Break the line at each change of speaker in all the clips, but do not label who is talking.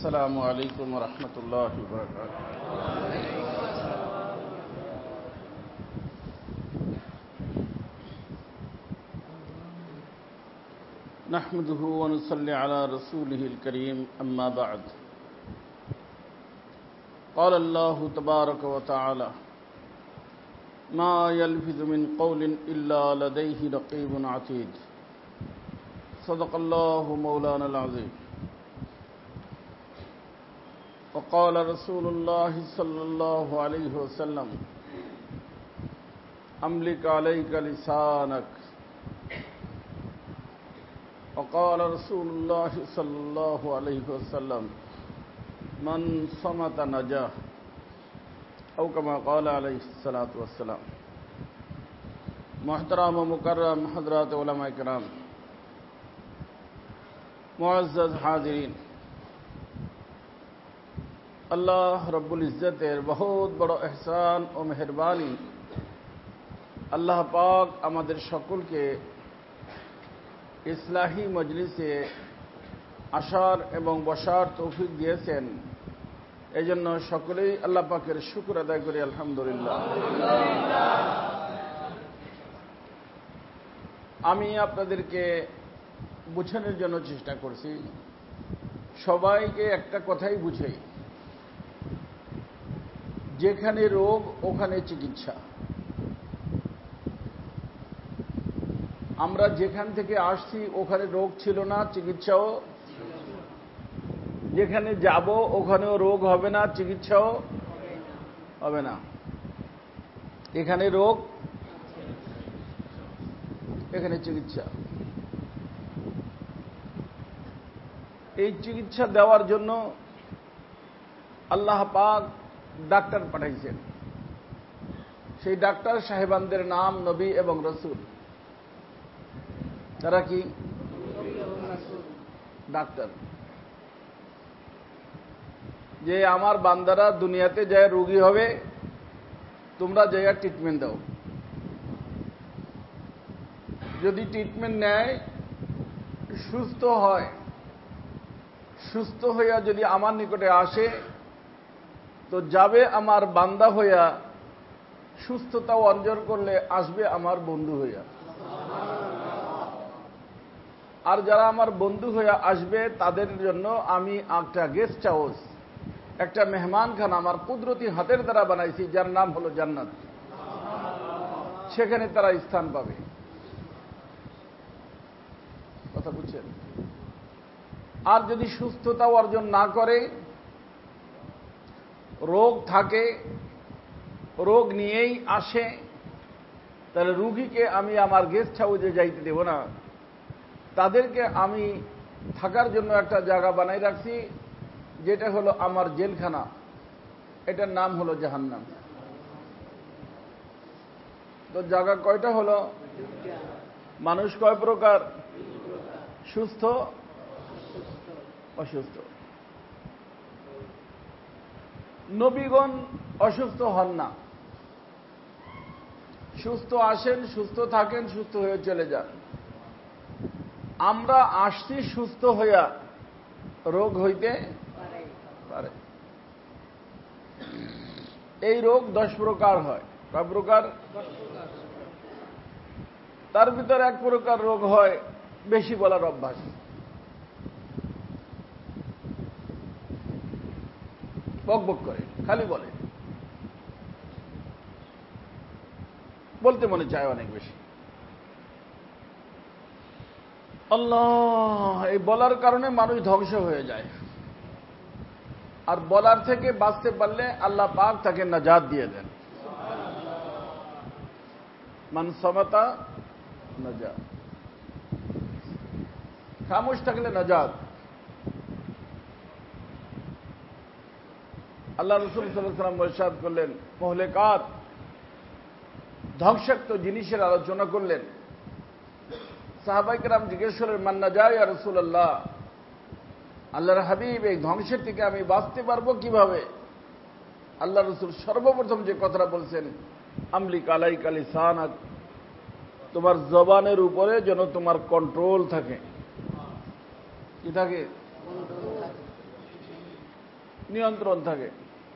السلام عليكم ورحمة الله وبركاته. نحمده ونصلي على رسوله الكريم أما بعد. قال الله تبارك وتعالى: ما يلفظ من قول إلا لديه رقيب عتيد. صدق الله مولانا العظيم. وقال رسول الله صلى الله عليه وسلم: أملك عليك لسانك. وقال رسول الله صلى الله عليه وسلم: من صمت نجا، أو كما قال عليه الصلاة والسلام. محترم و مکرم حضرات علماء کرام، মুআজ্জাজ হাজিরিন, আল্লাহ রব্বুল ইজ্জতের বহুত বড় ইহসান ও মেহেরবানি, আল্লাহ পাক আমাদের সকলকে ইসলাহি মজলিসে আসার এবং বসার তৌফিক দিয়েছেন। এই জন্য সকলেই আল্লাহ পাকের শুকর আদায় করি আলহামদুলিল্লাহ। আমি আপনাদেরকে বোঝানোর জন্য চেষ্টা করছি, সবাইকে একটা কথাই বুঝাই, যেখানে রোগ ওখানে চিকিৎসা। আমরা যেখান থেকে আসছি ওখানে রোগ ছিল না, চিকিৎসাও। যেখানে যাব ওখানেও রোগ হবে না, চিকিৎসাও হবে না। এখানে রোগ, এখানে চিকিৎসা। এই চিকিৎসা দেওয়ার জন্য আল্লাহ পাক ডাক্তার পাঠাইছেন। সেই ডাক্তার সাহেবানদের নাম নবী এবং রসুল। তারা কি ডাক্তার? যে আমার বান্দারা দুনিয়াতে যায় রোগী হবে, তোমরা যাইয়া ট্রিটমেন্ট দাও। যদি ট্রিটমেন্ট নেয়, সুস্থ হয়, সুস্থ হইয়া যদি আমার নিকটে আসে তো যাবে আমার বান্দা হইয়া, সুস্থতা অর্জন করলে আসবে আমার বন্ধু হইয়া। আর যারা আমার বন্ধু হইয়া আসবে তাদের জন্য আমি একটা গেস্ট হাউস, একটা মেহমানখানা আমার কুদরতি হাতের দ্বারা বানাইছি, যার নাম হলো জান্নাত। সেখানে তারা স্থান পাবে। কথা বুঝছেন? আর যদি সুস্থতা অর্জন না করে, রোগ থাকে, রোগ নিয়েই আসে, তাহলে রুগীকে আমি আমার গেস্ট হাউসে যাইতে দেব না। তাদেরকে আমি থাকার জন্য একটা জায়গা বানাই রাখছি, যেটা হলো আমার জেলখানা। এটার নাম হলো জাহান্নাম। তো জায়গা কয়টা হলো? মানুষ কয় প্রকার? সুস্থ, অসুস্থ। নবীগণ অসুস্থ হন না, সুস্থ আসেন, সুস্থ থাকেন, সুস্থ হয়ে চলে যান। আমরা আসছি সুস্থ হইয়া, রোগ হইতে পারে। এই রোগ 10 প্রকার হয়। কয় প্রকার? তার ভিতরে এক প্রকার রোগ হয় বেশি বলার অভ্যাস। বক বক করে, খালি বলে, বলতে মনে চায় অনেক বেশি। আল্লাহ, এই বলার কারণে মানুষ ধ্বংস হয়ে যায়। আর বলার থেকে বাঁচতে পারলে আল্লাহ পাক তাকে নাজাত দিয়ে দেন। মান সামাতা নাজাত। খামোশ থাকলে নাজাত। আল্লাহ রাসূল সাল্লাল্লাহু আলাইহি ওয়াসাল্লাম ইরশাদ করলেন, মুহলিকাত, ধ্বংসাত্মক জিনিসের আলোচনা করলেন। সাহাবায়ে কেরাম জিজ্ঞেস করলেন, মান নাজা ইয়া রাসূলুল্লাহ, আল্লাহর হাবিব, এই ধ্বংসের থেকে আমি বাঁচতে পারবো কিভাবে? আল্লাহ রাসূল সর্বপ্রথম যে কথাটা বলছেন, আমলিক আলাইকা লিসানাক, তোমার জবানের উপরে যেন তোমার কন্ট্রোল থাকে। কি থাকে? নিয়ন্ত্রণ থাকে।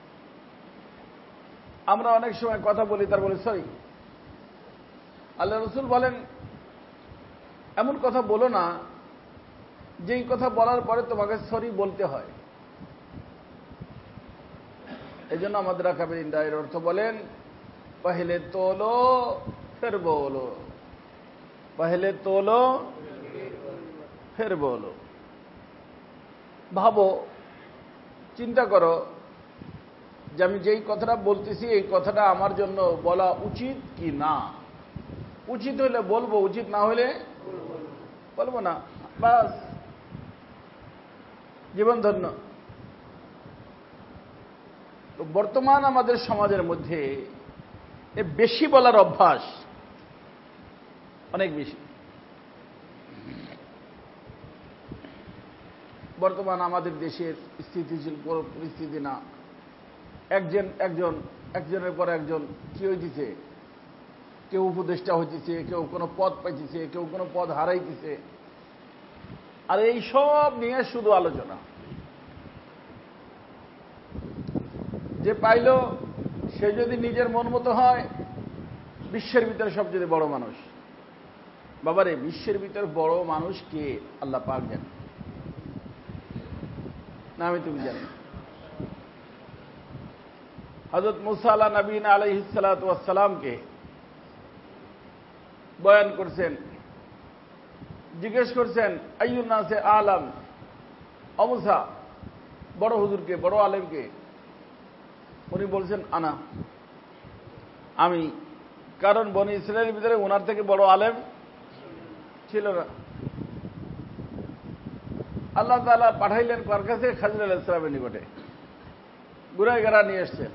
আমরা অনেক সময় কথা বলি, তার বলি সরি। আল্লাহ রসুল বলেন, এমন কথা বলো না যেই কথা বলার পরে তোমাকে সরি বলতে হয়। এই জন্য আমাদের আকাবিরিন এর অর্থ বলেন, পহলে তোলো ফের বলো, পহলে তোলো ফের বলো। ভাবো, চিন্তা করো যে আমি যেই কথাটা বলতেছি এই কথাটা আমার জন্য বলা উচিত কি না। উচিত হইলে বলবো, উচিত না হইলে বলবো না, বাস, জীবন ধন্য। তো বর্তমান আমাদের সমাজের মধ্যে বেশি বলার অভ্যাস অনেক বেশি। বর্তমান আমাদের দেশের স্থিতিশীল পরিস্থিতি না। একজনের পর একজন কি হইতেছে, কেউ উপদেষ্টা হইতেছে, কেউ কোনো পদ পাইতেছে, কেউ কোনো পদ হারাইতেছে। আর এই সব নিয়ে শুধু আলোচনা। যে পাইল সে যদি নিজের মন মতো হয়, বিশ্বের ভিতরে সবচেয়ে বড় মানুষ। বাবারে, বিশ্বের ভিতরে বড় মানুষ কে? আল্লাহ পাক জানেন, না আমি তুমি জানি। হযরত মুসা আলা নবীনা আলাইহিস সালাতু ওয়াস সালামকে বয়ান করছেন, জিজ্ঞেস করছেন আইয়ুন নাসে আলাম, ও মুসা, বড় হুজুরকে, বড় আলেমকে? উনি বলছেন আনা, আমি। কারণ বনি ইসরায়েলের ভিতরে ওনার থেকে বড় আলেম ছিল না। আল্লাহ তাআলা পাঠাইলেন কার কাছে? খাজির আলাইহিস সালামের নিকটে। ঘুরায় গেরা নিয়ে এসছেন।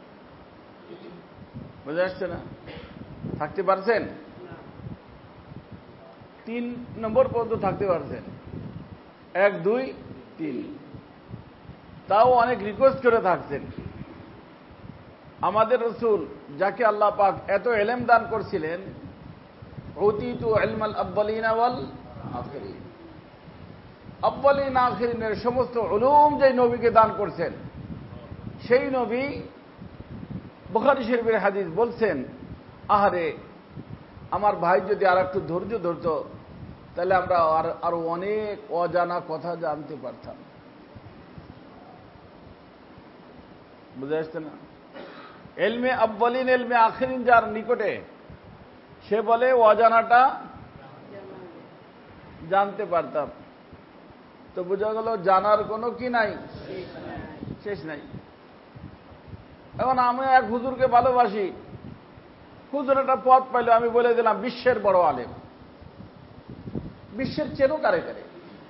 বুঝে আসছে না? থাকতে পারছেন? 3 নম্বর পর্যন্ত থাকতে পারছেন, 1, 2, 3। তাও অনেক রিকোয়েস্ট করে থাকছেন। আমাদের রাসূল যাকে আল্লাহ পাক এত ইলম দান করছিলেন, উতীতু ইলমাল আব্বালিনা ওয়াল আখিরিন, আব্বালিন আখিরিনের সমস্ত উলুম যে নবীকে দান করছেন, সেই নবী বুখারী শরীফের হাদিস বলছেন, আহারে আমার ভাই যদি আর একটু ধৈর্য ধরত তাহলে আমরা আরো অনেক অজানা কথা জানতে পারতাম। বুঝে আসছে না? ইলমে আব্বালিন ইলমে আখিরিন যার নিকটে, সে বলে অজানাটা জানতে পারতাম। তো বোঝা গেল জানার কোনো কি নাই, শেষ নাই। এখন আমি এক হুজুরকে ভালোবাসি, হুজুর একটা পদ পাইল, আমি বলে দিলাম বিশ্বের বড় আলেম। বিশ্বের চেনো কারে কারে?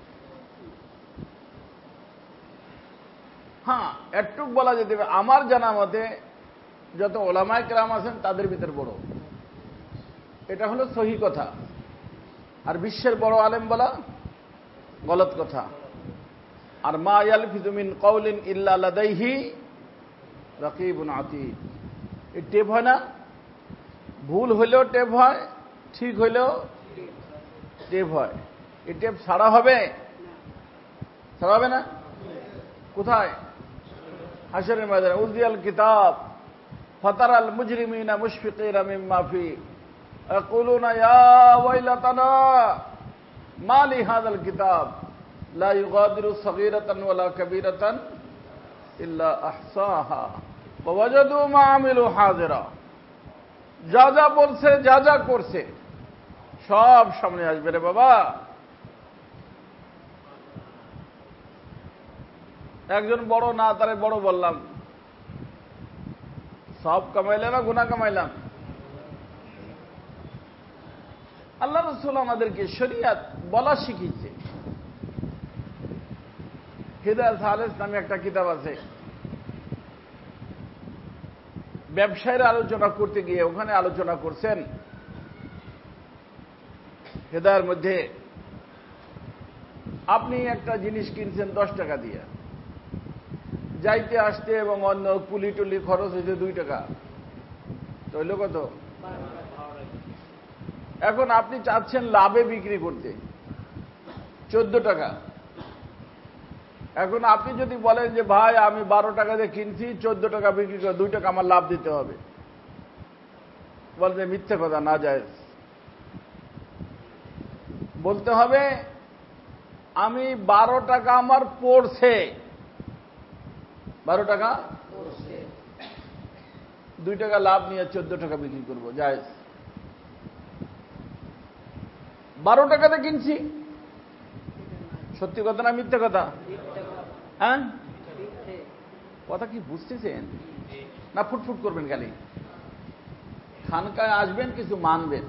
হ্যাঁ, একটুক বলা যেতে হবে, আমার জানা মতে যত ওলামায়ে কেরাম আছেন তাদের ভিতর বড়, এটা হলো সহি কথা। আর বিশ্বের বড় আলেম বলা গলত কথা। আর মা ইয়ালফিযু মিন কাওলিন ইল্লা লাদাইহি রাকিবুন আতীদ, এই টেপ হয় না? ভুল হইলেও টেপ হয়, ঠিক হইলেও টেপ হয়। এই টেপ ছাড়া হবে? ছাড়া হবে না? কোথায়? হাশরের ময়দানে। উযিয়াল কিতাব ফাতারাল মুজরিমিনা মুশফিকিনা মিম্মা ফি ইয়াকুলুনা ইয়া ওয়াইলাতানা মা লিহাযাল কিতাব লা ইউগাদিরু সগীরাতান ওয়ালা কাবীরাতান ইল্লা আহসাহা ওয়া ওয়াজাদু মা আমিলু হাযিরা। যা যা বলছে, যা যা করছে সব সামনে আসবে রে বাবা। একজন বড় না, তারে বড় বললাম, সব কামাইলাম না গুনাহ কামাইলাম? আল্লাহ রাসূল আমাদেরকে শরীয়ত বলা শিখিয়েছে। হিদায়াত সালেস নামে একটা কিতাব আছে, ব্যবসায়ের আলোচনা করতে গিয়ে ওখানে আলোচনা করছেন, হেদায়ের মধ্যে আপনি একটা জিনিস কিনছেন 10 টাকা দিয়ে, যাইতে আসতে এবং অন্য কুলি টুলি খরচ হয়েছে 2 টাকা, হইল কত? এখন আপনি চাচ্ছেন লাভে বিক্রি করতে 14 টাকা। এখন আপনি যদি বলেন যে ভাই আমি 12 টাকা দিয়ে কিনছি 14 টাকা বিক্রি করে 2 টাকা আমার লাভ দিতে হবে, বলতে মিথ্যে কথা, না যায়। বলতে হবে আমি 12 টাকা আমার পড়ছে, 12 টাকা 2 টাকা লাভ নিয়ে 14 টাকা বিক্রি করবো, যায়। 12 টাকাতে কিনছি, সত্যি কথা না মিথ্যে কথা? হ্যাঁ, কথা কি বুঝতেছেন না? ফুটফুট করবেন খালি। খানকায় আসবেন, কিছু মানবেন,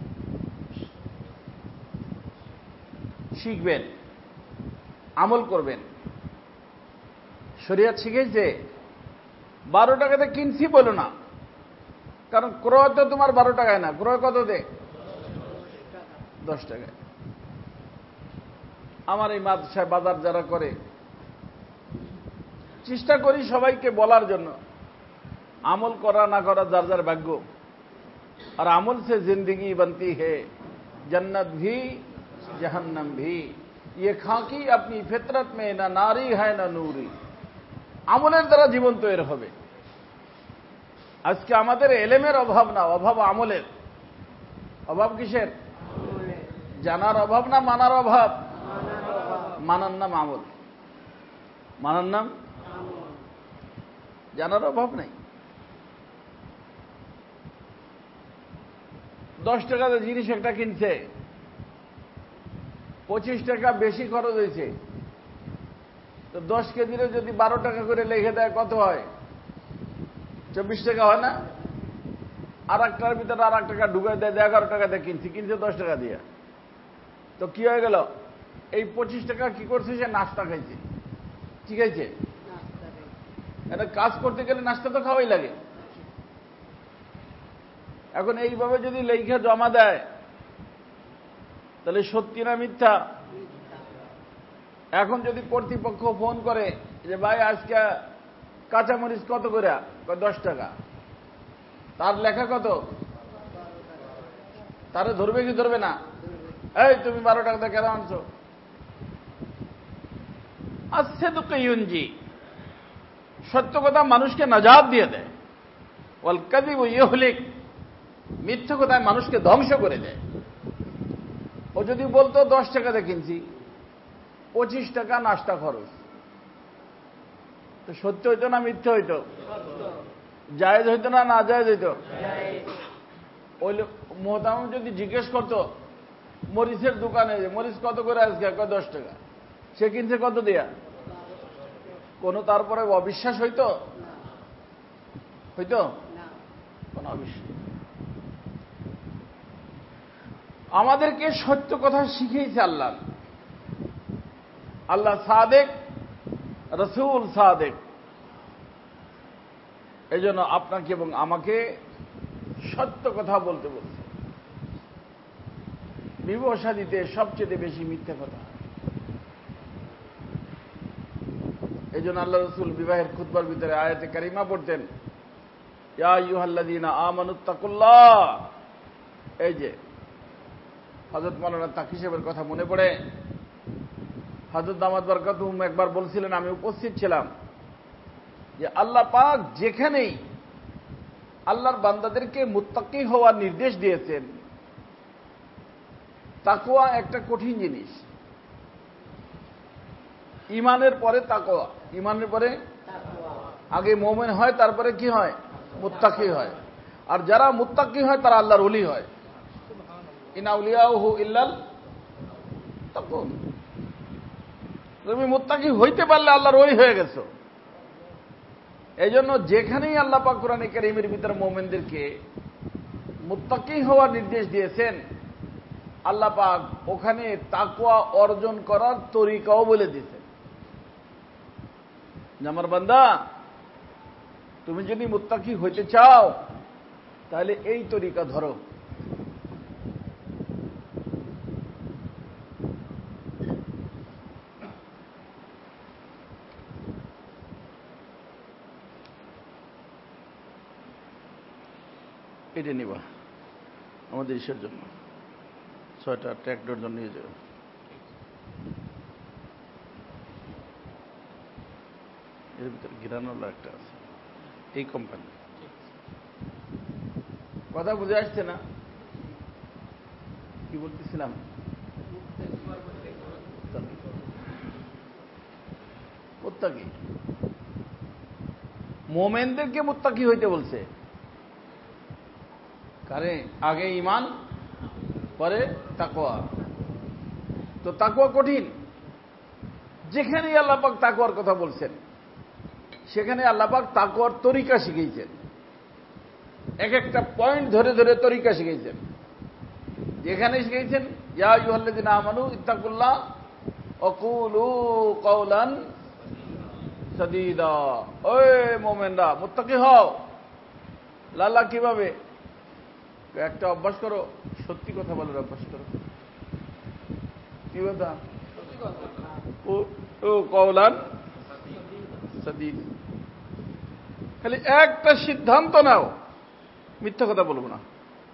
শিখবেন, আমল করবেন। শরিয়ত শিখেছে 12 টাকাতে কিনছি বলো না, কারণ ক্রয় তো তোমার 12 টাকায় না, ক্রয় কত দে? 10 টাকায়। আমার এই মাদ্রাসায় বাজার যারা করে, চেষ্টা করি সবাইকে বলার জন্য, আমল করা না করা যার যার ভাগ্য। और अमल से जिंदगी बनती है, जन्नत भी जहन्नम भी, ये खाकी अपनी फितरत में ना नारी है ना नूरी। আমলের দ্বারা জীবন তৈরি হবে। আজকে আমাদের এলেমের অভাব না, অভাব আমলের। অভাব কিসের? জানার অভাব না মানার অভাব? মানার নাম আমল, মানার নাম জানার অভাব নাই। 10 টাকাতে জিনিস একটা কিনছে, 25 টাকা বেশি খরচ হয়েছে, তো 10 কেজিরে যদি 12 টাকা করে লিখে দেয় কত হয়? 24 টাকা হয় না? আর একটার ভিতরে আর 1 টাকা ঢুকে দেয়, 11 টাকাতে কিনছে 10 টাকা দিয়ে, তো কি হয়ে গেল? এই 25 টাকা কি করছে? সে নাস্তা খাইছে। কি খাইছে? এটা কাজ করতে গেলে নাস্তা তো খাওয়াই লাগে। এখন এইভাবে যদি লেখা জমা দেয়, তাহলে সত্যি না মিথ্যা? এখন যদি কর্তৃপক্ষ ফোন করে যে ভাই আজকে কাঁচামরিচ কত করে? 10 টাকা। তার লেখা কত? তারে ধরবে কি ধরবে না? এই তুমি 12 টাকা কেন আনছো? আসছে তো ইউনজি, সত্য কথা মানুষকে নাজাত দিয়ে দেয়। ওয়াল কাযিবু ইহলিক, মিথ্যা কথায় মানুষকে ধ্বংস করে দেয়। ও যদি বলতো 10 টাকাতে কিনছি, 25 টাকা নাস্তা খরচ, তো সত্য হইতো না মিথ্যা হইতো? জায়েজ হইতো না না জায়েজ হইতো? ওই মোহতারাম যদি জিজ্ঞেস করতো মরিচের দোকানে মরিচ কত করে আজকে? 10 টাকা। সে কিনছে কত দিয়া? কোনো তারপরে অবিশ্বাস হইতো? হইতো? কোন অবিশ্বাস। আমাদেরকে সত্য কথা শিখিয়েছে আল্লাহ। আল্লাহ সাদেক, রসুল সাদেক। এই জন্য আপনাকে এবং আমাকে সত্য কথা বলতে বলছে। বিবাহ শাদীতে সবচেয়ে বেশি মিথ্যা কথা। এই জন্য আল্লাহ রসুল বিবাহের খুতবার ভিতরে আয়াতে কারিমা পড়তেন, ইয়া আইয়ুহাল্লাযীনা আমানুত্তাকুল্লাহ। এই যে হযরত মাওলানা তাকি সাহেবের কথা মনে পড়ে, হযরত দামাত বরকাতুহুম একবার বলছিলেন, আমি উপস্থিত ছিলাম, যে আল্লাহ পাক যেখানেই আল্লাহর বান্দাদেরকে মুত্তাকি হওয়ার নির্দেশ দিয়েছেন, তাকওয়া একটা কঠিন জিনিস। ইমানের পরে তাকওয়া, ইমানের পরে আগে মুমিন হয়, তারপরে কি হয়? মুত্তাকি হয়। আর যারা মুত্তাকি হয় তারা আল্লাহর ওলি হয়। ইন আউলিয়াহু ইল্লাল তাকুন। তুমি মুত্তাকি হইতে পারলে আল্লাহর ওলি হয়ে গেছো। এই জন্য যেখানেই আল্লাহ পাক কোরআনে কারীমের ভিতরে মুমিনদেরকে মুত্তাকি হওয়ার নির্দেশ দিয়েছেন, আল্লাহ পাক ওখানে তাকওয়া অর্জন করার তরিকাও বলে দিয়েছেন। আমার বান্দা, তুমি যদি মুত্তাকি হইতে চাও তাহলে এই তরিকা ধরো। এটা নিবা আমাদের ইসের জন্য, 6টা ট্র্যাক্টর জন্য নিয়ে যাবে। এর ভিতরে গিরানোর একটা আছে, এই কোম্পানি। কথা বুঝে আসছে না কি বলতেছিলাম? মুত্তাকি, মোমেনদেরকে মুত্তাকি হইতে বলছে। কারে? আগে ঈমান, পরে তাকওয়া। তো তাকওয়া কঠিন। যেখানেই আল্লাহ পাক তাকওয়ার কথা বলছেন সেখানে আল্লাহ পাক তাকওয়ার তরিকা শিখিয়েছেন, এক একটা পয়েন্ট ধরে ধরে তরিকা শিখিয়েছেন। যেখানে শিখিয়েছেন ইয়া আইয়ুহাল্লাযীনা আমানু ইত্তাকুল্লাহ ওয়া কুলু কাওলান সাদীদা, ওই মুমিনরা মুত্তাকি হও। আল্লাহ কিভাবে? একটা অভ্যাস করো, সত্যি কথা বলার অভ্যাস করো। কি কথা? ও কওলান সাদীদ। খালি একটা সিদ্ধান্ত নাও, মিথ্যা কথা বলবো না।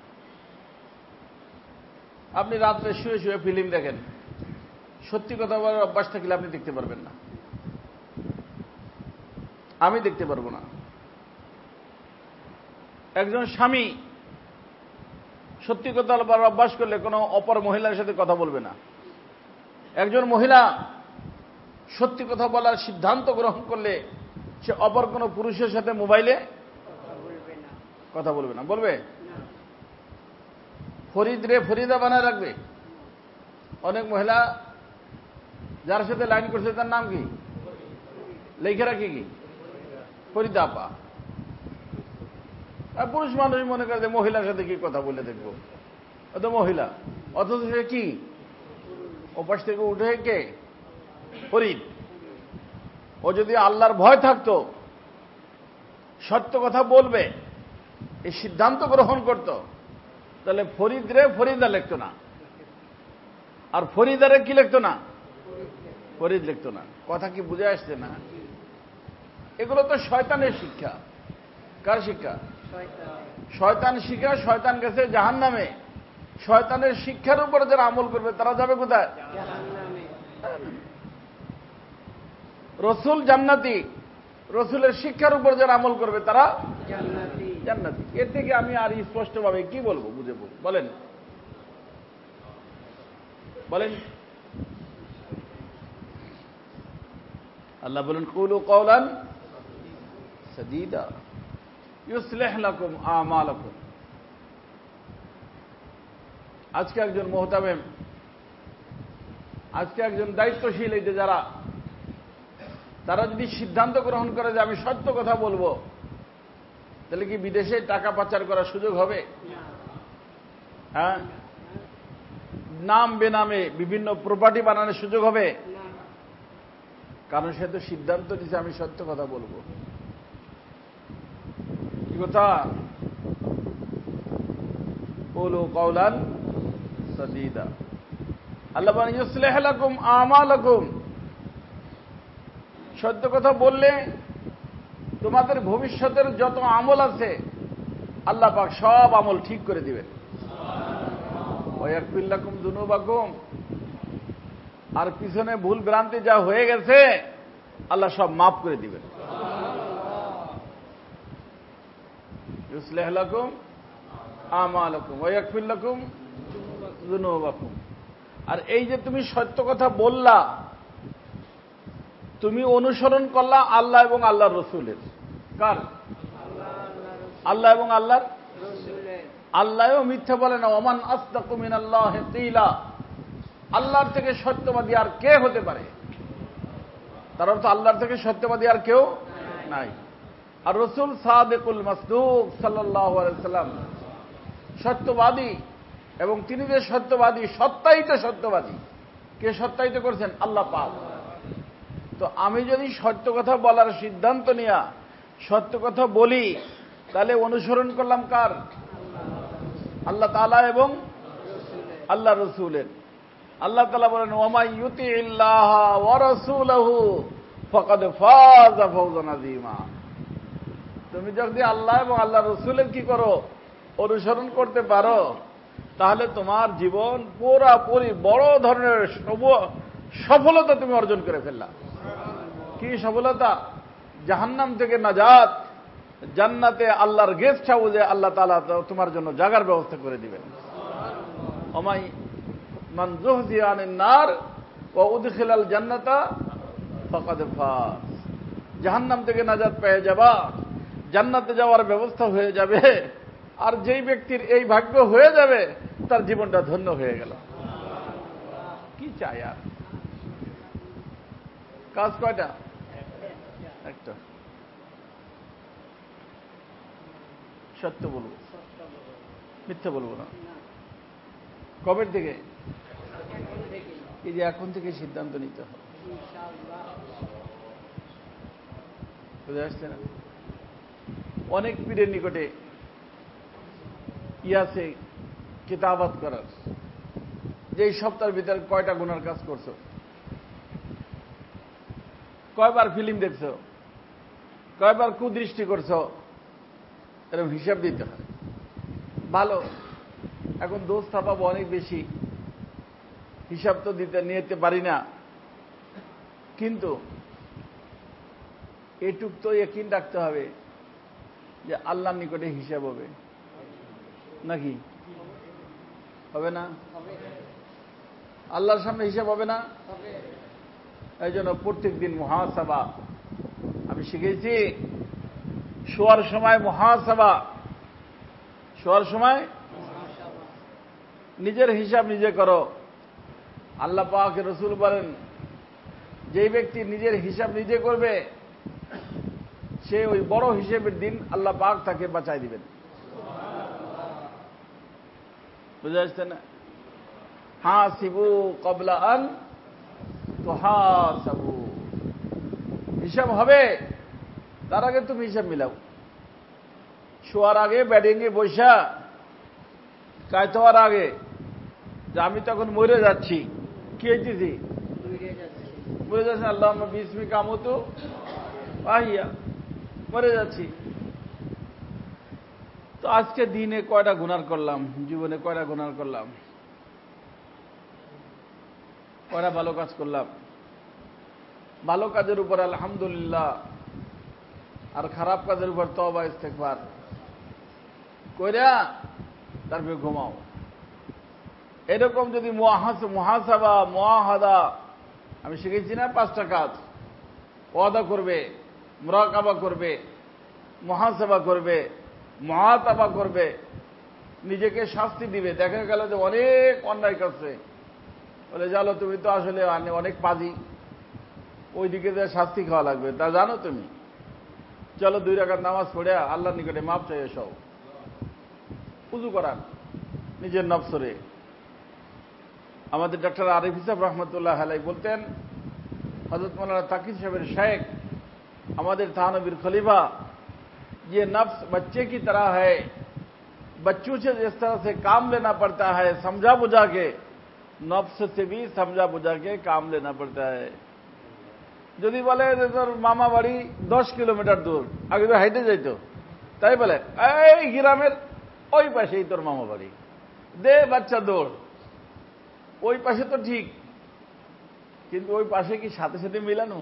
আপনি রাত্রে শুয়ে শুয়ে ফিল্ম দেখেন, সত্যি কথা বলার অভ্যাস থাকলে আপনি দেখতে পারবেন না, আমি দেখতে পারবো না। একজন স্বামী সত্যি কথা বলার অভ্যাস করলে কোনো অপর মহিলার সাথে কথা বলবে না। একজন মহিলা সত্যি কথা বলার সিদ্ধান্ত গ্রহণ করলে সে অপর কোনো পুরুষের সাথে মোবাইলে কথা বলবে না। বলবে? ফরিদরে ফরিদা বানায় রাখবে। অনেক মহিলা যার সাথে লাইন করছে তার নাম কি লিখে রাখি, কি ফরিদা আপা। আর পুরুষ মানুষ মনে করে যে মহিলার সাথে কি কথা বলে দেখবো, ও তো মহিলা, অথচ সে কি ওপাশ থেকে উঠে কে ফরিদ। ও যদি আল্লাহর ভয় থাকতো, সত্য কথা বলবে, এই সিদ্ধান্ত গ্রহণ করত, তাহলে ফরিদরে ফরিদা লিখতো না, আর ফরিদারে কি লিখতো না, ফরিদ লিখতো না। কথা কি বুঝে আসছে না? এগুলো তো শয়তানের শিক্ষা। কার শিক্ষা? শয়তান শিক্ষা। শয়তান গেছে জাহান্নামে। শয়তানের শিক্ষার উপর যারা আমল করবে তারা যাবে কোথায়? রসুল জান্নাতি, রসুলের শিক্ষার উপর যারা আমল করবে তারা জান্নাতি। এর থেকে আমি আর স্পষ্টভাবে কি বলবো, বুঝে বলেন বলেন। আল্লাহ বলেন কুলু কাওলান সাদীদা ইউসলিহ লাকুম আমালাকুম। আজকে একজন মুহতামিম, আজকে একজন দায়িত্বশীল, এই যে যারা, তারা যদি সিদ্ধান্ত গ্রহণ করে যে আমি সত্য কথা বলবো, তাহলে কি বিদেশে টাকা পাচার করার সুযোগ হবে? হ্যাঁ, নাম বেনামে বিভিন্ন প্রপার্টি বানানোর সুযোগ হবে? কারণ সে তো সিদ্ধান্ত নিয়েছে আমি সত্য কথা বলবো। কি কথা? কুলু কাওলান সাদীদা। আল্লাহ বলেন ইউসলিহ লাকুম আমালাকুম। সত্য কথা বললে তোমাদের ভবিষ্যতের যত আমল আছে আল্লাহ পাক সব আমল ঠিক করে দিবেন। ওয়া ইয়াগফির লাকুম যুনুবাকুম। আর পিছনে ভুল ভ্রান্তি যা হয়ে গেছে আল্লাহ সব মাফ করে দিবেন। ইউসলিহ লাকুম আমালাকুম ওয়া ইয়াগফির লাকুম যুনুবাকুম। আর এই যে তুমি সত্য কথা বললা, তুমি অনুসরণ করলা আল্লাহ এবং আল্লাহর রসুলের। কার? আল্লাহ এবং আল্লাহর রসুলের। আল্লাহও মিথ্যা বলে না। ওমান আসদাকু মিনাল্লাহি কিলা। আল্লাহর থেকে সত্যবাদী আর কে হতে পারে? তার অর্থ আল্লাহর থেকে সত্যবাদী আর কেউ নাই। আর রসুল সাদিকুল মাসদুক সাল্লাল্লাহু আলাইহি সাল্লাম সত্যবাদী, এবং তিনি যে সত্যবাদী, সত্যায়িত সত্যবাদী। কে সত্যায়িত করছেন? আল্লাহ পাক। তো আমি যদি সত্য কথা বলার সিদ্ধান্ত নিয়া সত্য কথা বলি, তাহলে অনুসরণ করলাম কার? আল্লাহ তাআলা এবং আল্লাহ রসুলের। আল্লাহ তাআলা বলেন ওয়ামাই ইউতিইল্লাহ ওয়া রাসূলাহু ফাকাদ ফাযা ফাওজান আযীমা। তুমি যদি আল্লাহ এবং আল্লাহ রসুলের কি করো? অনুসরণ করতে পারো, তাহলে তোমার জীবন পুরোপুরি বড় ধরনের সফলতা তুমি অর্জন করে ফেললা। কি সফলতা? জাহান্নাম থেকে নাজাত, জান্নাতে আল্লাহর গেস্ট হাউসে আল্লাহ তাআলা তোমার জন্য জায়গার ব্যবস্থা করে দিবেন। ওমাই মান যুহজিয়া আনিন নার ওয়া উদখিলাল জান্নাতা ফাকাদ ফাজ। জাহান্নাম থেকে নাজাত পেয়ে যাবা, জান্নাতে যাওয়ার ব্যবস্থা হয়ে যাবে। আর যেই ব্যক্তির এই ভাগ্য হয়ে যাবে তার জীবনটা ধন্য হয়ে গেল। কি চাই আর? কাজ কয়টা? একটা। সত্য বলবো, মিথ্যা বলবো না। কবের থেকে? এই যে এখন থেকে সিদ্ধান্ত নিতে হবে, বুঝে আসছে না? অনেক পীরের নিকটে ইয়াছে কিতাবাত করার, যে এই সপ্তাহের ভিতরে কয়টা গুনার কাজ করছো, কয়বার ফিল্ম দেখছো, কয়বার কুদৃষ্টি করছো, এরকম হিসাব দিতে হয়। ভালো, এখন দোষ থাপাবো অনেক বেশি, হিসাব তো নিতে পারি না, কিন্তু এটুক তো ইয়াকিন রাখতে হবে যে আল্লাহর নিকটে হিসাব হবে, নাকি হবে না? আল্লাহর সামনে হিসাব হবে না? এই জন্য প্রত্যেক দিন মুহাসাবা আমি শিখেছি। শোয়ার সময় মুহাসাবা, শোয়ার সময় নিজের হিসাব নিজে করো। আল্লাহ পাক রাসূল বলেন, যে ব্যক্তি নিজের হিসাব নিজে করবে সে ওই বড় হিসেবের দিন আল্লাহ পাক তাকে বাঁচাই দিবেন। বুঝা যাচ্ছে না? হাসিবু ক্বাবলা আন তুহাসাবু। হিসাব হবে, তার আগে তুমি হিসাব মিলাও। শোয়ার আগে ব্যাটিংয়ে বৈশা কায়ত হওয়ার আগে যে আমি তখন মরে যাচ্ছি, কি হইতেছি? মরে যাচ্ছি। আল্লাহুম্মা বিসমিকা আমুতু আহিয়া, মরে যাচ্ছি। তো আজকে দিনে কয়টা গুনাহ করলাম, জীবনে কয়টা গুনাহ করলাম, কয়টা ভালো কাজ করলাম। ভালো কাজের উপর আলহামদুলিল্লাহ, আর খারাপ কাজের উপর তওবা ইস্তেগফার কইরা তারপরে ঘুমাও। এরকম যদি মুহাসাবা মুআহাদা, আমি শিখেছি না 5টা কাজ, ওয়াদা করবে, মুরাকাবা করবে, মুহাসাবা করবে, মুআতাবা করবে, নিজেকে শাস্তি দিবে। দেখা গেল যে অনেক অন্যায় করছে, বলে জানো তুমি তো আসলে অনেক পাজি, ওইদিকে যে শাস্তি খাওয়া লাগবে তা জানো তুমি, চলো 2 রাকাত নামাজ পড়ে আল্লাহর নিকটে মাপ চাই এসো। উযু করান নিজের নফসরে। আমাদের ডক্টর আরিফ সাহেব রহমতুল্লাহ আলাইহি বলতেন, হযরত মাওলানা তাকি সাহেবের শায়েখ, আমাদের थानवीर खलीफा, ये नफ्स बच्चे की तरह है, बच्चों से जिस तरह से काम लेना पड़ता है समझा बुझा के, नफ्स से भी समझा बुझा के काम लेना पड़ता है। যদি বলে যে তোর মামা বাড়ি 10 কিলোমিটার দূর, আগে তো হাইটে যাইতো, তাই বলে এই গ্রামের ওই পাশেই তোর মামা বাড়ি, দে বাচ্চা দৌড়। ওই পাশে তো ঠিক, কিন্তু ওই পাশে কি সাথে সাথে মিলানো?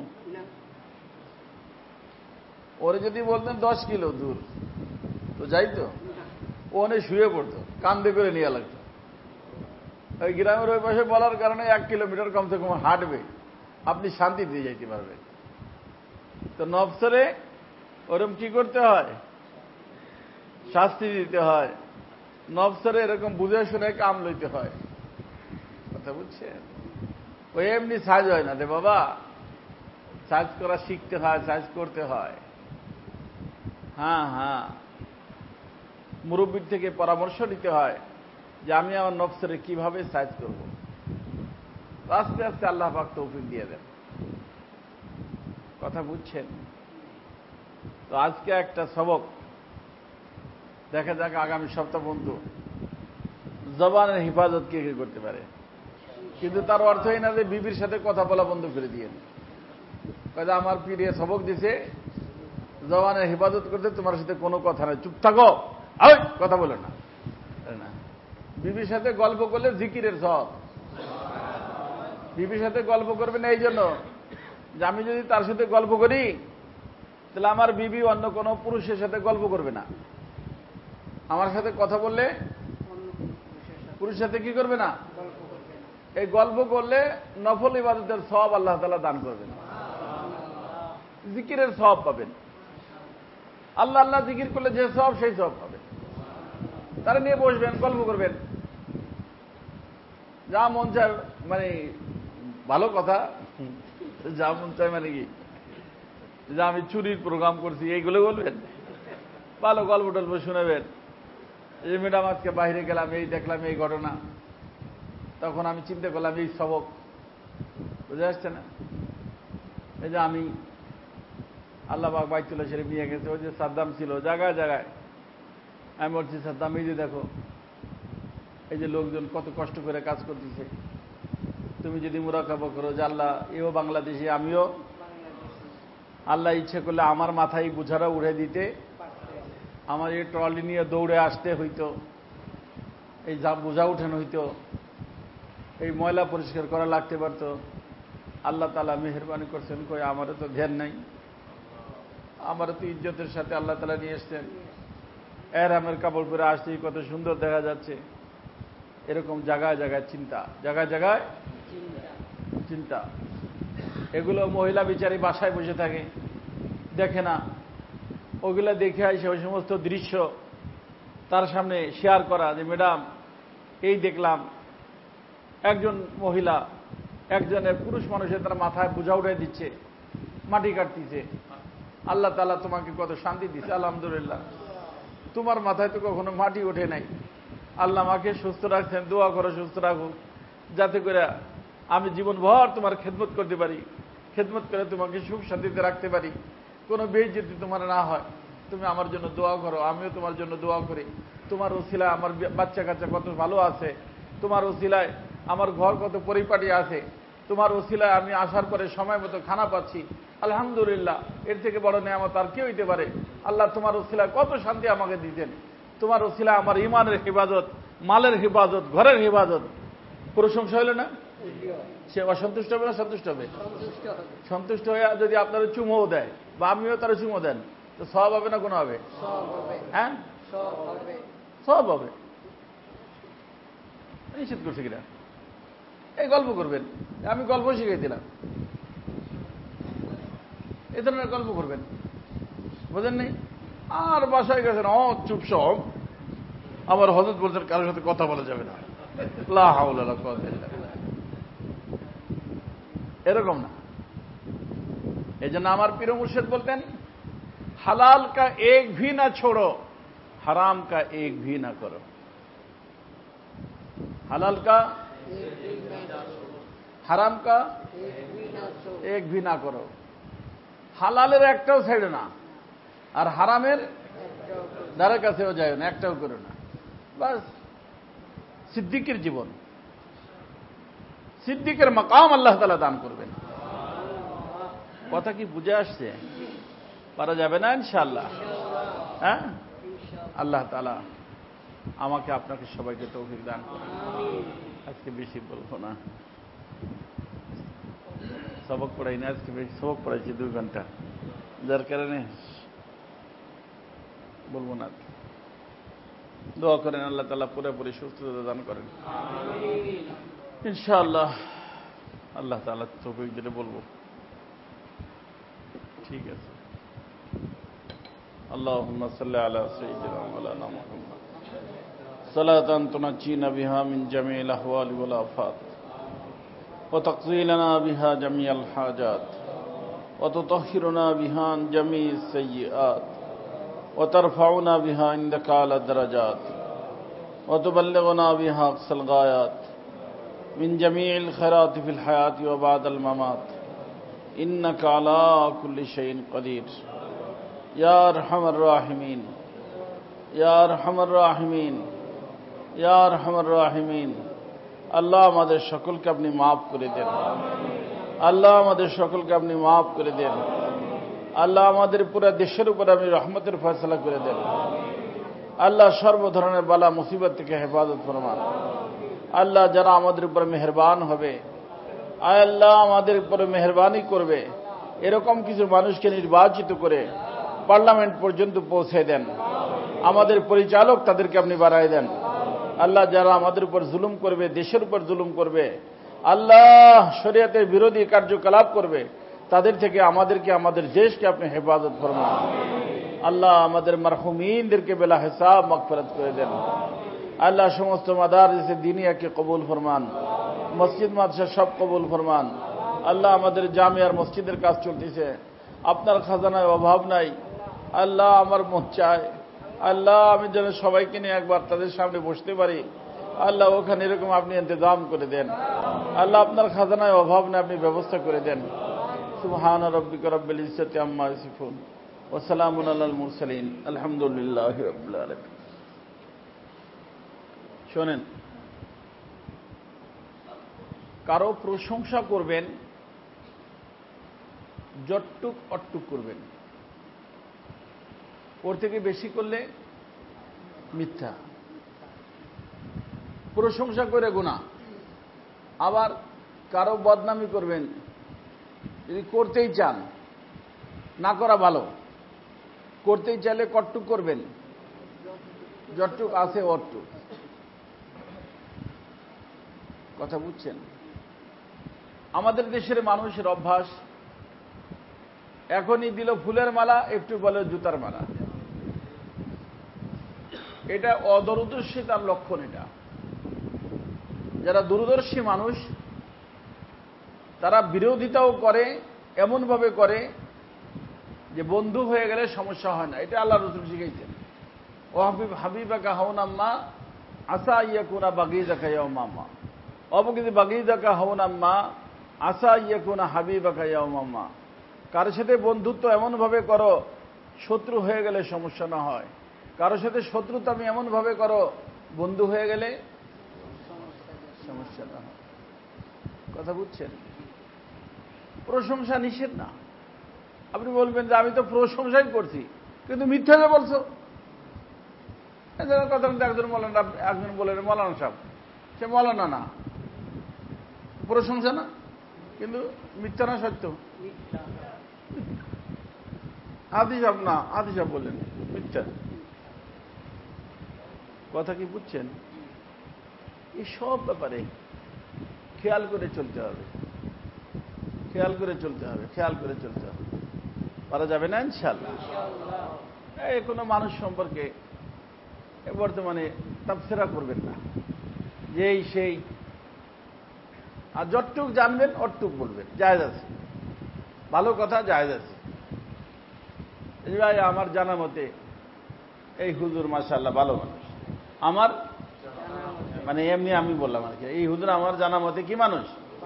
ওরে যদি বলতেন 10 কিলো দূর, তো যাইতো? ও অনেক শুয়ে পড়তো, কান্দে করে নিয়ে লাগতো। ওই গ্রামের ওই পাশে বলার কারণে 1 কিলোমিটার কমসে কম হাঁটবে, আপনি শান্তি দিয়ে যাইতে পারবেন। তো নফসরে ওরকম কি করতে হয়? শাস্তি দিতে হয়। নফসরে এরকম বুঝে শুনে কাম লইতে হয়। কথা বুঝছেন? ওই এমনি সাজ হয় না রে বাবা, সাজ করা শিখতে হয়, সাজ করতে হয়। হ্যাঁ হ্যাঁ, মুরব্বির থেকে পরামর্শ নিতে হয় যে আমি আমার নফসরে কিভাবে সাজ করব। আস্তে আস্তে আল্লাহ পাক তৌফিক দিয়ে দেন। কথা বুঝছেন? তো আজকে একটা সবক, দেখা যাক আগামী সপ্তাহ পর্যন্ত জবানের হেফাজত কে কে করতে পারে। কিন্তু তার অর্থই না যে বিবির সাথে কথা বলা বন্ধ করে দিয়ে, কাজে আমার পীরে সবক দিছে জবানের হেফাজত করতে তোমার সাথে কোনো কথা নাই, চুপ থাকো, কথা বলে না। বিবির সাথে গল্প করলে জিকিরের সব। বিবির সাথে গল্প করবে না এই জন্য যে আমি যদি তার সাথে গল্প করি তাহলে আমার বিবি অন্য কোনো পুরুষের সাথে গল্প করবে না, আমার সাথে কথা বললে পুরুষের সাথে কি করবে না, এই গল্প করলে নফল ইবাদতের সওয়াব আল্লাহ তাআলা দান করবেন, জিকিরের সওয়াব পাবেন। আল্লাহ আল্লাহ জিকির করলে যে সওয়াব সেই সওয়াব পাবেন। তারা নিয়ে বসবেন, গল্প করবেন, যা মন চায়, মানে ভালো কথা, যা মন চায় মানে কি, যে আমি চুরির প্রোগ্রাম করছি এইগুলো বলবেন, ভালো গল্প টল্প শুনেবেন। এই ম্যাডাম আজকে বাইরে গেলাম, এই দেখলাম এই ঘটনা, তখন আমি চিন্তা করলাম এই সবক, বুঝে আসছে না? এই যে আমি আল্লাহ পাক বাইতুল্লাহ শরীফ নিয়ে গেছে, ওই যে সাদ্দাম ছিল জায়গায় জায়গায়, আমি বলছি সাদ্দাম এই যে দেখো, এই যে লোকজন কত কষ্ট করে কাজ করতেছে, তুমি যদি মুরাকাবা করো যে আল্লাহ এও বাংলাদেশি আমিও, আল্লাহ ইচ্ছে করলে আমার মাথায় বোঝারা উড়ে দিতে, আমার এই ট্রলি নিয়ে দৌড়ে আসতে হইতো, এই বোঝা উঠানো হইতো, এই ময়লা পরিষ্কার করা লাগতে পারতো। আল্লাহ তাআলা মেহেরবানি করছেন, কই আমারও তো ধ্যান নাই, আমারও তো ইজ্জতের সাথে আল্লাহ তাআলা নিয়ে এসছেন, এহরামের কাপড় পরে আসছি, কত সুন্দর দেখা যাচ্ছে। এরকম জায়গায় জায়গায় চিন্তা, জায়গায় জায়গায় চিন্তা। এগুলো মহিলা বিচারী বাসায় বসে থাকে, দেখে না, ওগুলা দেখে আসে ওই সমস্ত দৃশ্য তার সামনে শেয়ার করা, যে ম্যাডাম এই দেখলাম একজন মহিলা একজনের পুরুষ মানুষের তার মাথায় বোঝা উঠে দিচ্ছে, মাটি কাটতেছে। আল্লাহ তাআলা তোমাকে কত শান্তি দিচ্ছে, আলহামদুলিল্লাহ। তোমার মাথায় তো কখনো মাটি ওঠে নাই, আল্লাহ আমাকে সুস্থ রাখছেন, দোয়া করো সুস্থ রাখুক, যাতে করে আমি জীবনভর তোমার খেদমত করতে পারি, খেদমত করে তোমাকে সুখ শান্তিতে রাখতে পারি, কোনো বেইজ্জতি তোমার না হয়। তুমি আমার জন্য দোয়া করো, আমিও তোমার জন্য দোয়া করি। তোমার ওসিলায় আমার বাচ্চা কাচ্চা কত ভালো আছে, তোমার ওসিলায় আমার ঘর কত পরিপাটি আছে, তোমার ওসিলায় আমি আসার পরে সময় মতো খানা পাচ্ছি, আলহামদুলিল্লাহ। এর থেকে বড় নেয়ামত আর কি হইতে পারে? আল্লাহ তোমার ওসিলায় কত শান্তি আমাকে দিতেন, তোমার ওসিলায় আমার ইমানের হেফাজত, মালের হেফাজত, ঘরের হেফাজত। প্রশংসা হইল না? সে অসন্তুষ্ট হবে না সন্তুষ্ট হবে? সন্তুষ্ট হয়ে যদি আপনারা চুমোও দেয় বা আমিও তারা চুমো দেন, তো সব হবে না কোনো হবে? হ্যাঁ, সব হবে। নিষেধ করছে কিনা? এই গল্প করবেন, আমি গল্প শিখাই দিলাম, এই ধরনের গল্প করবেন, বোঝেন নেই? আর বাসায় গেছেন, চুপ সব, আমার হযরত বলছেন কারোর সাথে কথা বলা যাবে না, লা হাওলা ওয়ালা কুওয়াতা ইল্লা বিল্লাহ। এরকম না। এই জন্য আমার পীর মুর্শিদ বলতেন, হালাল কা এক ভি না ছোড়ো, হারাম কা এক ভি না করো। হালাল কা হারাম কা এক ভি না করো। হালালের একটাও ছেড়ে না, আর হারামের ধারে কাছেও যায় না, একটাও করো না। বাস সিদ্দিকের জীবন, সিদ্দিকের মাকাম আল্লাহ তাআলা দান করবেন। কথা কি বুঝে আসছে? পারা যাবে না ইনশাআল্লাহ? হ্যাঁ, আল্লাহ তাআলা আমাকে আপনাকে সবাইকে তৌফিক দান করুন। আজকে বেশি বলবো না, সবক পড়াই না, আজকে বেশি সবক পড়াইছি 2 ঘন্টা, যার কারণে বলবো না। দোয়া করেন আল্লাহ তাআলা পুরোপুরি সুস্থতা দান করেন ইনশাআল্লাহ। আল্লাহ তাআলা তৌফিক দিলে বলবো। ঠিক আছে। আল্লাহুম্মা সাল্লি আলা সাইয়্যিদিনা মাওলানা মুহাম্মদ সালাতান তুনাজ্জিনা বিহা মিন জামিল আহওয়ালি ওয়াল আফাত ওয়া তাকযী লানা বিহা জামিআল হাজাত ওয়া তুতাহহিরুনা বিহা আন জামিইস সাইয়্যাত ওয়া তারফাউনা বিহা ইনদাকা আলা দারাজাত ওয়া তুবাল্লিগুনা বিহা আকসাল গায়াত মিন জামিইল খায়রাতি ফিল হায়াতি ওয়া বা'দাল মামাত ইন্নাকা আলা কুল্লি শাইইন কাদির। ইয়া আরহামার রাহিমিন, ইয়া আরহামার রাহিমিন, ইয়া আরহামার রাহিমিন। আল্লাহ আমাদের সকলকে আপনি মাফ করে দেন, আল্লাহ আমাদের সকলকে আপনি মাফ করে দেন, আল্লাহ আমাদের পুরো দেশের উপর আপনি রহমতের ফয়সালা করে দেন। আল্লাহ সর্ব ধরনের বালা মুসিবত থেকে হেফাজত ফরমান। আল্লাহ যারা আমাদের উপর মেহেরবান হবে, আয় আল্লাহ আমাদের উপরে মেহরবানি করবে, এরকম কিছু মানুষকে নির্বাচিত করে পার্লামেন্ট পর্যন্ত পৌঁছে দেন। আমাদের পরিচালক তাদেরকে আপনি বাড়ায় দেন। আল্লাহ, যারা আমাদের উপর জুলুম করবে, দেশের উপর জুলুম করবে, আল্লাহ শরিয়তের বিরোধী কার্যকলাপ করবে, তাদের থেকে আমাদেরকে, আমাদের দেশকে আপনি হেফাজত ফরমান। আল্লাহ, আমাদের মারহুমিনদেরকে বেলা হিসাব মাগফিরাত করে দেন। আল্লাহ, সমস্ত মাদারিসে দিনিয়াকে কবুল ফরমান, মসজিদ মাদ্রাসা সব কবুল ফরমান। আল্লাহ, আমাদের জামিয়ার মসজিদের কাজ চলতেছে, আপনার খাজানায় অভাব নাই। আল্লাহ, আমার মন চায় আল্লাহ আমি যেন সবাইকে নিয়ে একবার তাদের সামনে বসতে পারি। আল্লাহ, ওখানে এরকম আপনি ইন্তজাম করে দেন। আল্লাহ, আপনার খাজানায় অভাব নেই, আপনি ব্যবস্থা করে দেন। সুবহান রাব্বিকা রাব্বিল ইজ্জাতি আম্মা ইয়াসিফুন ওয়া সালামুন আলাল মুরসালিন আলহামদুলিল্লাহি রাব্বিল আলামিন। শোনেন, কারো প্রশংসা করবেন, যতটুক অট্টুক করবেন, ওর থেকে বেশি করলে মিথ্যা। প্রশংসা করে গুনাহ। আবার কারো বদনামি করবেন, যদি করতেই চান, না করা ভালো। করতেই চাইলে কটটুক করবেন, যতটুক আছে অটটুক। কথা বুঝছেন? আমাদের দেশের মানুষের অভ্যাস, এখনই দিল ফুলের মালা, একটু বলে জুতার মালা। এটা অদূরদর্শিতার লক্ষণ। এটা যারা দূরদর্শী মানুষ, তারা বিরোধিতাও করে, এমনভাবে করে যে বন্ধু হয়ে গেলে সমস্যা হয় না। এটা আল্লাহ রাসূল শিখাইছেন। ও হাবিবাকা হাওনাম্মা আসা ইয়াকুনা বাগীদাকা ইয়াউমাম্মা, অবগিদি বাগীদাকা হাওনাম্মা আসা ইয়াকুনা হাবিবাকা ইয়াউমাম্মা। কারোর সাথে বন্ধুত্ব এমনভাবে করো শত্রু হয়ে গেলে সমস্যা না হয়। কারোর সাথে শত্রুতা আমি এমনভাবে করো বন্ধু হয়ে গেলে সমস্যা না হয়। কথা বুঝছেন? প্রশংসা নিষেধ না। আপনি বলবেন যে আমি তো প্রশংসাই করছি, কিন্তু মিথ্যা যে বলছো। কথা বলতে একজন বলেন মৌলানা সাহেব, সে মৌলানা না, প্রশংসা না, কিন্তু মিথ্যা না সত্য। আদি সাহেব না, আদি সাহেব বললেন মিথ্যা। কথা কি বুঝছেন? এই সব ব্যাপারে খেয়াল করে চলতে হবে, খেয়াল করে চলতে হবে, খেয়াল করে চলতে হবে। পারা যাবে না ইনশাআল্লাহ। এই কোনো মানুষ সম্পর্কে বর্তমানে তাফসীরা করবেন না, যেই সেই। আর যতটুক জানবেন অতটুক বলবেন, জায়েজ আছে, ভালো কথা জায়েজ আছে। ভাই আমার জানা মতে এই হুজুর মাশাআল্লাহ ভালো মানুষ, আমার মানে এমনি আমি বললাম আর কি, এই হুজুর আমার জানা মতে কি মানুষ,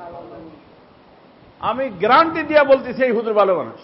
আমি গ্যারান্টি দিয়া বলতেছি এই হুজুর ভালো মানুষ।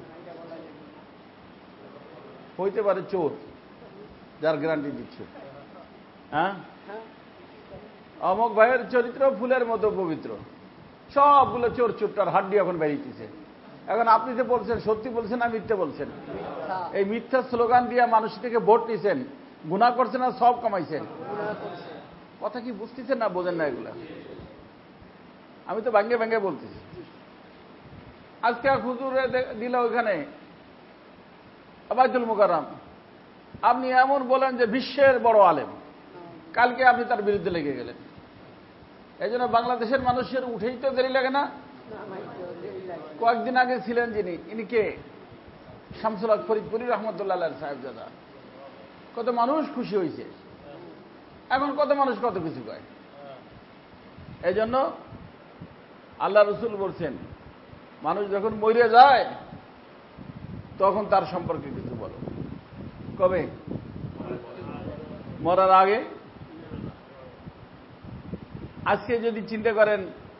হইতে পারে চোর, যার গ্যারান্টি দিচ্ছে। হ্যাঁ, অমুক ভাইয়ের চরিত্র ফুলের মতো পবিত্র, সবগুলো চোর চোরটার হাড্ডি এখন বেরিয়েছে। এখন আপনি যে বলছেন সত্যি বলছেন না মিথ্যা বলছেন? এই মিথ্যা স্লোগান দিয়ে মানুষ থেকে ভোট নিছেন, গুনাহ করছেন না সব কামাইছেন। কথা কি বুঝতেছেন না বোঝেন না? এগুলা আমি তো ভাঙ্গে ভাঙ্গে বলতেছি। আজকে হুজুরে দিল ওইখানে বাইতুল মুকাররম, আপনি এমন বলেন যে বিশ্বের বড় আলেম, কালকে আপনি তার বিরুদ্ধে লেগে গেলেন। এই জন্য বাংলাদেশের মানুষের উঠেই তো দেরি লাগে না। কয়েকদিন আগে ছিলেন যিনি, ইনি কে? শামসুল হক ফরিদপুরি রহমতুল্লাহ সাহেবজাদা। কত মানুষ খুশি হয়েছে। এখন কত মানুষ কত কিছু কয়। এই জন্য আল্লাহ রসুল বলছেন, মানুষ যখন মরে যায় তখন তার সম্পর্কে কিছু বলো। কবে? মরার আগে। আজকে যদি চিন্তা করেন,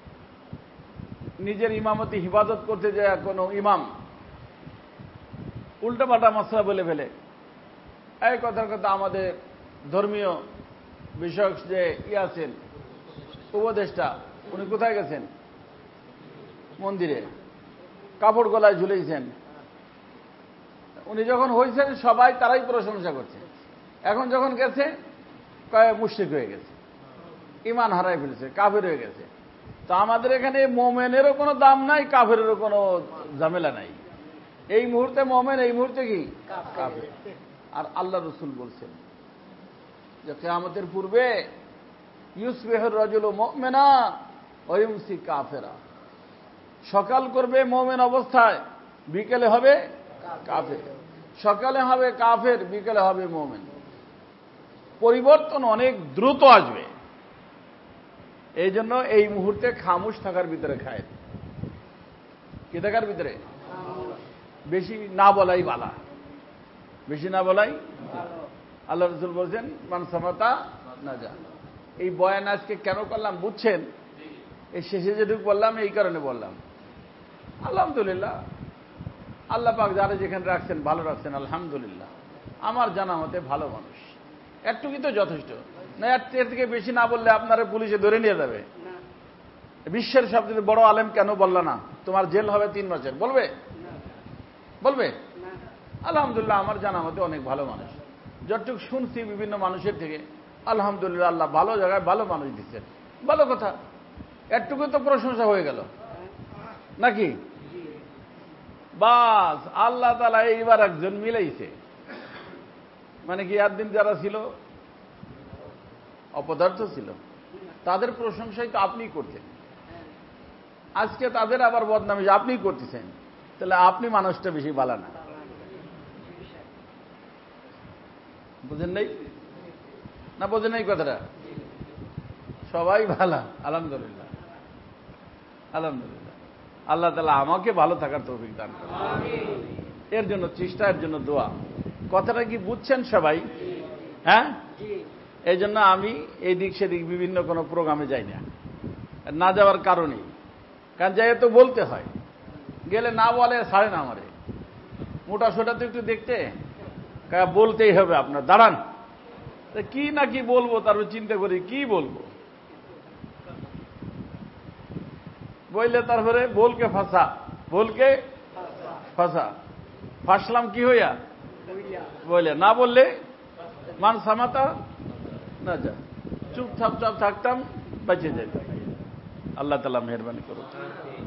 নিজের ইমামতি হিফাজত করতে যায় কোনো ইমাম উল্টাপাল্টা মাসলা বলে ফেলে, এই কথার কথা আমাদের ধর্মীয় বিষয়ক যে আছেন উপদেষ্টা, উনি কোথায় গেছেন? মন্দিরে কাপড় গলায় ঝুলেছেন। উনি যখন হয়েছেন সবাই তারাই প্রশংসা করছে। এখন যখন গেছে কয় মুশরিক হয়ে গেছে, ঈমান হারাই ফেলেছে, কাফের হয়ে গেছে। তো আমাদের এখানে মোমেনেরও কোনো দাম নাই, কাফেরেরও কোনো ঝামেলা নাই। এই মুহূর্তে মোমেন, এই মুহূর্তে কি কাফের। আর আল্লাহ রসুল বলছেন যে কিয়ামতের পূর্বে ইউসবিহুর রাজুলু মুমিনা ওয়া ইউমসি কাফেরা, সকাল করবে মোমেন অবস্থায়, বিকেলে হবে কাফের, সকালে হবে কাফের, বিকেলে হবে মোমেন। পরিবর্তন অনেক দ্রুত আসবে। এই জন্য এই মুহূর্তে খামোশ থাকার ভিতরে খায়, কি থাকার ভিতরে, বেশি না বলাই বালা, বেশি না বলাই। আল্লাহ রসুল বলছেন মান সামাতা না যা। এই বয়ান আজকে কেন করলাম বুঝছেন? এই শেষে যেটুকু বললাম এই কারণে বললাম। আলহামদুলিল্লাহ, আল্লাহ পাক যারা যেখানে রাখছেন ভালো রাখছেন, আলহামদুলিল্লাহ। আমার জানা মতে ভালো মানুষ, একটুকুই তো যথেষ্ট। না এর থেকে বেশি না বললে আপনারা পুলিশে ধরে নিয়ে যাবে। বিশ্বের সবচেয়ে বড় আলেম কেন বলল না তোমার জেল হবে 3 বছর, বলবে? বলবে? আলহামদুলিল্লাহ, আমার জানা মতে অনেক ভালো মানুষ। যতটুকু শুনছি বিভিন্ন মানুষের থেকে, আলহামদুলিল্লাহ, আল্লাহ ভালো জায়গায় ভালো মানুষ দিচ্ছেন, ভালো কথা। একটুকু তো প্রশংসা হয়ে গেল নাকি? বাস, আল্লাহ তাআলা এইবার একজন মিলাইছে। মানে কি একদিন যারা ছিল অপদার্থ ছিল, তাদের প্রশংসাই তো আপনি করতেন, আজকে তাদের আবার বদনামি আপনি করতেছেন। তাহলে আপনি মানুষটা বেশি ভালো না, বুঝেন নাই? না বোঝেন নাই কথাটা? সবাই ভালো, আলহামদুলিল্লাহ, আলহামদুলিল্লাহ। আল্লাহ তাআলা আমাকে ভালো থাকার তৌফিক দান করেন। এর জন্য চেষ্টা, এর জন্য দোয়া। কথাটা কি বুঝছেন সবাই? হ্যাঁ, এই জন্য আমি এই দিক সেদিক বিভিন্ন কোনো প্রোগ্রামে যাই না, না যাওয়ার কারণেই। কারণ যাই তো বলতে হয়, গেলে না বলে ছাড়ে না আমারে। মোটা সোটা তো একটু দেখতে, বলতেই হবে আপনার, দাঁড়ান কি না কি বলবো, তারপর চিন্তা করি কি বলবো, বললে তারপরে বলকে ফাঁসা, বলকে ফাঁসা, ফাঁসলাম কি হইয়া বলে, না বললে মান সামাতা না যা, চুপচাপ থাকতাম, বেঁচে যেতাম। আল্লাহ তাআলা মেহেরবানি করুন।